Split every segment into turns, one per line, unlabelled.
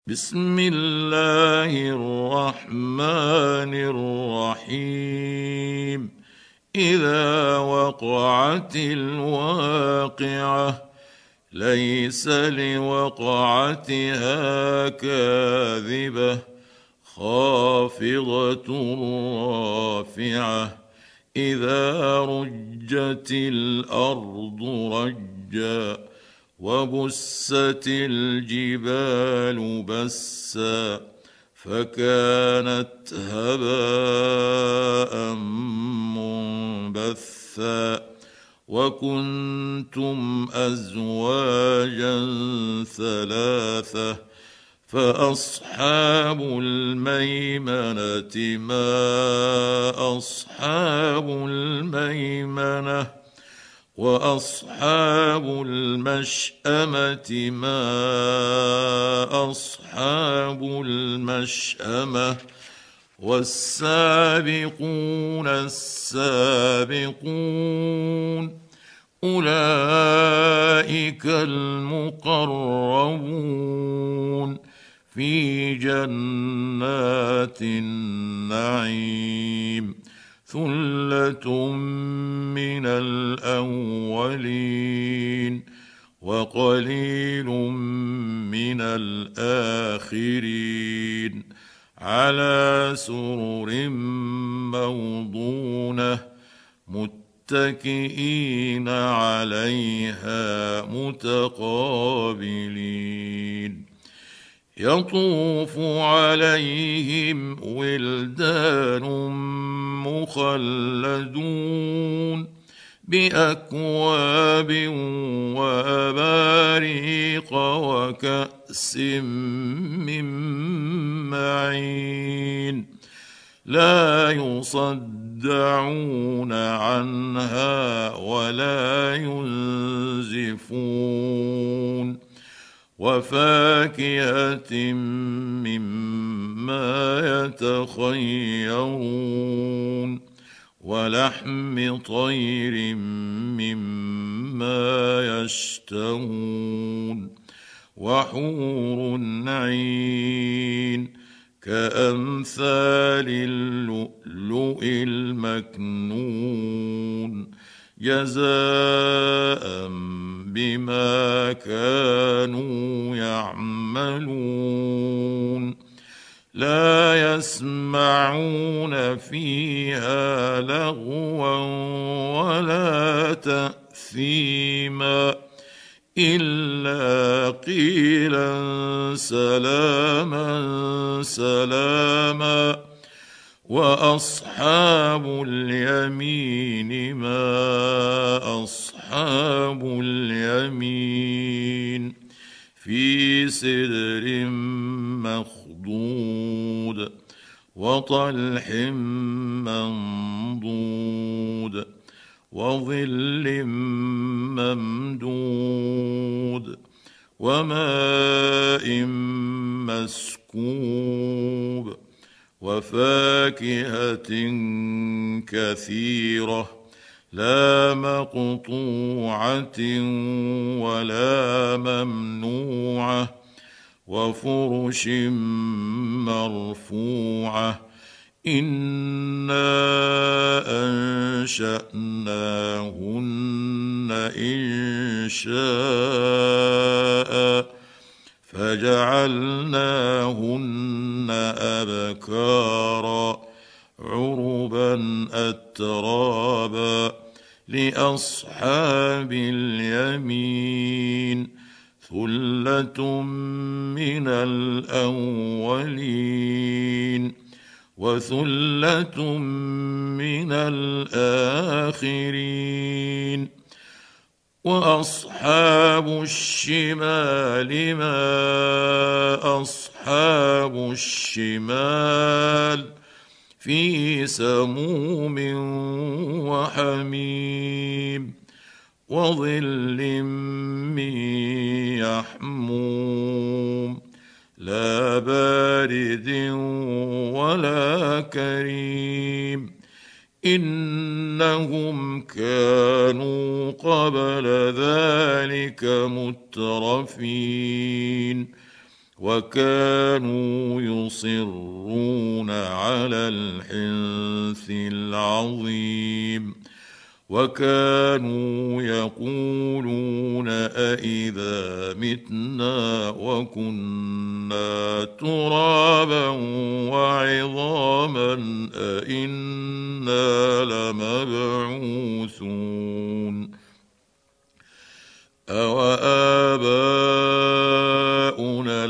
بسم الله الرحمن الرحيم. إذا وقعت الواقعة ليس لوقعتها كاذبة خافضة رافعة إذا رجت الأرض رجا وبست الجبال بسا فكانت هباء منبثا وكنتم أزواجا ثلاثة فأصحاب الميمنة ما أصحاب الميمنة وأصحاب المشأمة ما أصحاب المشأمة والسابقون السابقون أولئك المقربون في جنات النعيم ثلة من الأولين وقليل من الآخرين على سرر موضونة متكئين عليها متقابلين يطوف عليهم ولدان مخلدون بأكواب وأباريق وكأس من معين لا يصدعون عنها ولا ينزفون وفاكهة مما يتخيرون ولحم طير مما يشتهون وحور عين كأمثال اللؤلؤ المكنون جزاء بما كانوا يعملون لا يسمعون فيها لغوا ولا تأثيما إلا قيلا سلاما سلاما وأصحاب اليمين ما أصحاب اليمين في سدر مخضود وطلح منضود وظل ممدود وماء مسكوب وفاكهة كثيرة لا مقطوعة ولا ممنوعة وفرش مرفوعة إنا أنشأناهن إنشاء فجعلناهن أبكارا عربا أترابا لأصحاب اليمين ثلة من الأولين وثلة من الآخرين وأصحاب الشمال ما أصحاب الشمال في سموم وحميم وظل من يحموم لا بارد ولا كريم إنهم كانوا قبل ذلك مترفين وكانوا يصرون على الحنث العظيم وكانوا يقولون أإذا متنا وكنا ترابا وعظاما أإنا لمبعوثون أوآباؤنا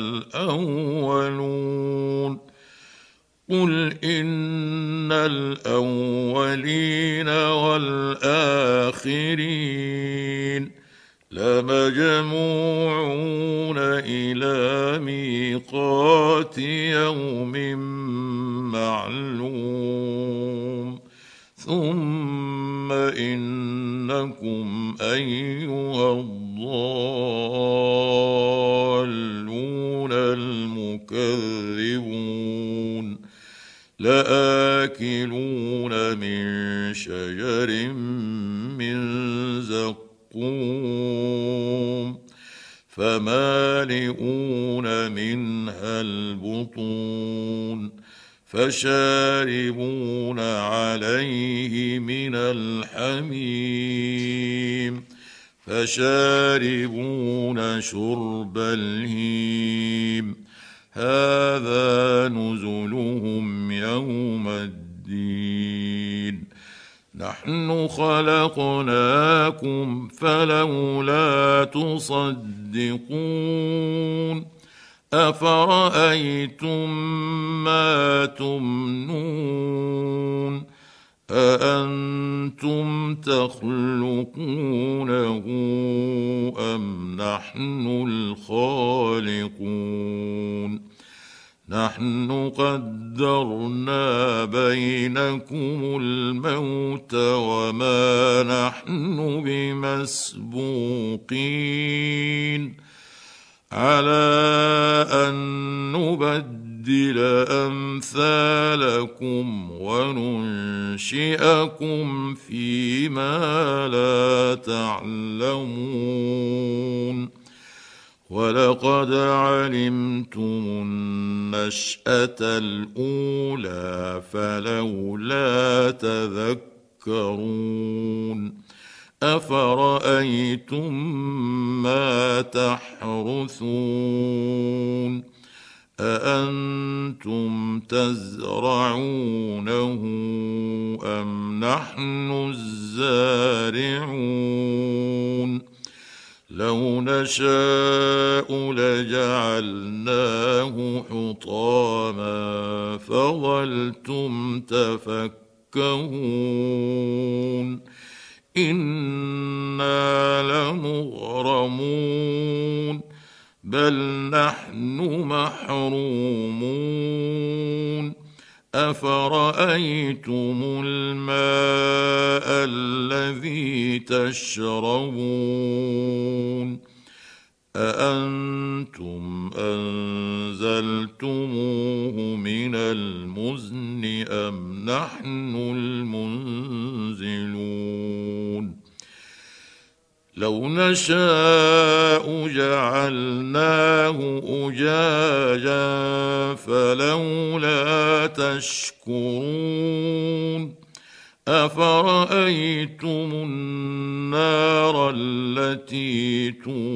الأولون قل إن الأولين والآخرين لمجموعون إلى ميقات يوم معلوم ثم إنكم أيها الضالون المكذبون لآكلون من شجر من زقوم فمالئون منها البطون فشاربون عليه من الحميم فشاربون شرب الهيم هذا نزلهم يوم الدين نحن خلقناكم فلولا تصدقون أفرأيتم ما تمنون أأنتم تخلقونه أم نحن الخالقون نحن قدرنا بينكم الموت وما نحن بمسبوقين على أن نبدل أمثالكم وننشئكم فيما لا تعلمون ولقد علمتم النشأة الأولى فلولا تذكرون أفرأيتم ما تحرثون أأنتم تزرعونه أم نحن الزارعون لو نشاء لجعلناه حطاما فظلتم تفكهون إنا لمغرمون بل نحن محرومون أفرأيتم الماء الذي تشربون أأنتم أنزلتموه من المزن أم نحن المنزلون لو نشاء جعلناه أجاجا فلولا تشكرون أفرأيتم النار التي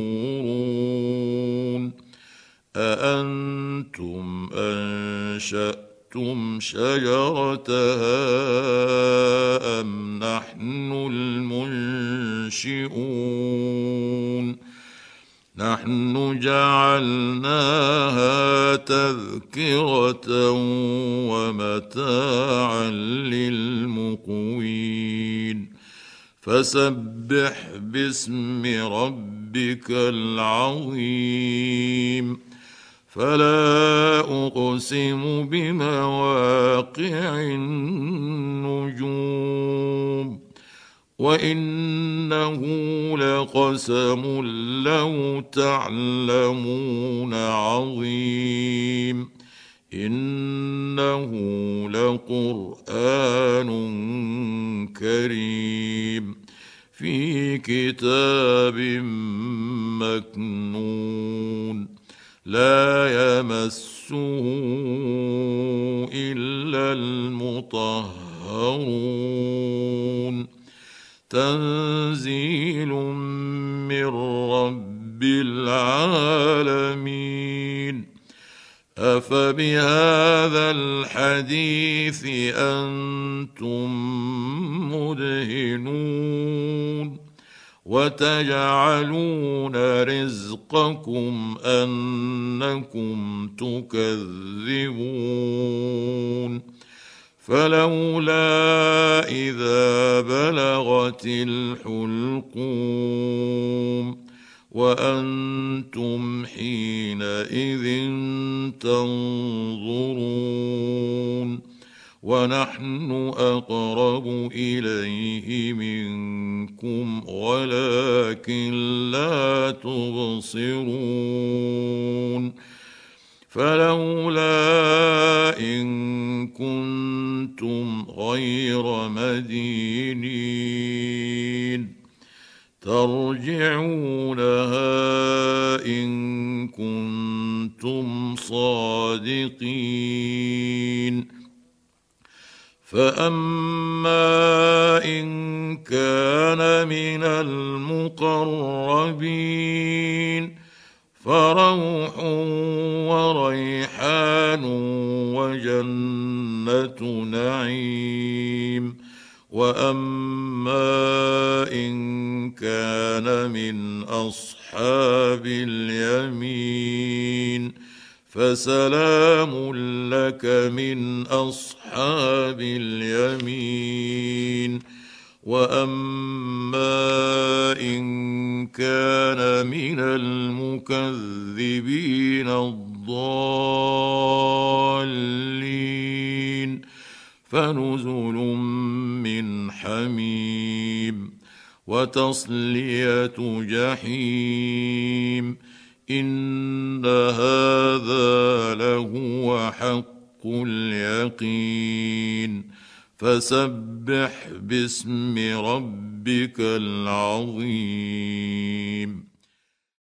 تورون أأنتم أنشأتم شجرتها أم نحن المنشئون نحن جعلناها تذكرة ومتاعا للمقوين فسبح باسم ربك العظيم فلا أقسم بمواقع النجوم وإنه لقسم لو تعلمون عظيم إنه لقرآن كريم في كتاب مكنون لا يمسه إلا المطهرون تنزيل من رب العالمين أفبهذا الحديث أنتم مدهنون وتجعلون رزقكم أنكم تكذبون فلولا إذا بلغت الحلقوم وأنتم حينئذ تنظرون ونحن أقرب إليه منكم ولكن لا تبصرون فلولا إن كنتم غير مدينين ترجعونها إن كنتم صادقين فأما إن كان من المقربين فروح وريحان وجنة نعيم وأما إن كان من أصحاب اليمين فسلام لك من أصحاب اليمين وأما إن كان من المكذبين الضالين فنزل من حميم وتصلية جحيم إن هذا لهو حق اليقين فسبح باسم ربك العظيم.